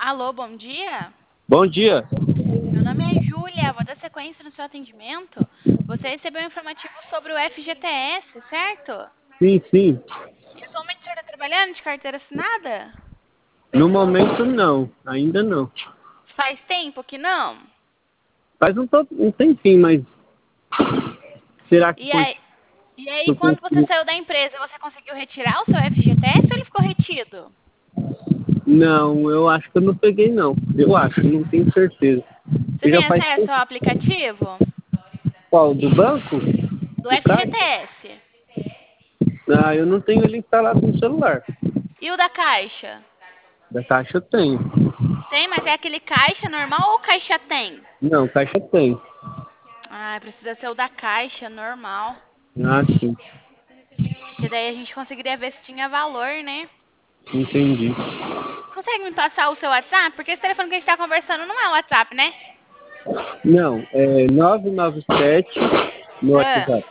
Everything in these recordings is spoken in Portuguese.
Alô, bom dia. Bom dia. Meu nome é Júlia, vou dar sequência no seu atendimento. Você recebeu um informativo sobre o FGTS, certo? Sim, sim. E atualmente o senhor está trabalhando de carteira assinada? No momento não, ainda não. Faz tempo que não? Faz um tempinho, mas será que E aí, eu quando você consigo? saiu da empresa, você conseguiu retirar o seu FGTS ou ele ficou retido? Não, eu acho que eu não peguei não. Eu acho, não tenho certeza. Você Eu tem já faz acesso tempo. ao aplicativo Qual? Do banco? do Do Caixa? FGTS? Ah, eu não tenho ele instalado no celular. E o da Caixa? Da Caixa eu tenho. Tem, mas é aquele Caixa normal ou Caixa tem? Não, Caixa tem. Ah, precisa ser o da Caixa normal. Ah, sim. Que daí a gente conseguiria ver se tinha valor, né? Entendi. Consegue me passar o seu WhatsApp? Porque esse telefone que a gente tá conversando não é o WhatsApp, né? Não, é 997 no Ah, WhatsApp.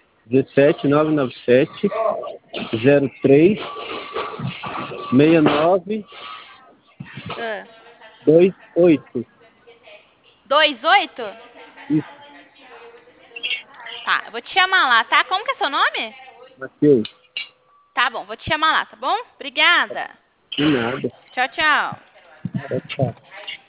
17997 03 69 ah. 28. 28? Isso, Tá, eu vou te chamar lá, tá? Como que é seu nome? Matheus. Tá bom, vou te chamar lá, tá bom? Obrigada. De nada. Tchau, tchau. Tchau, tchau.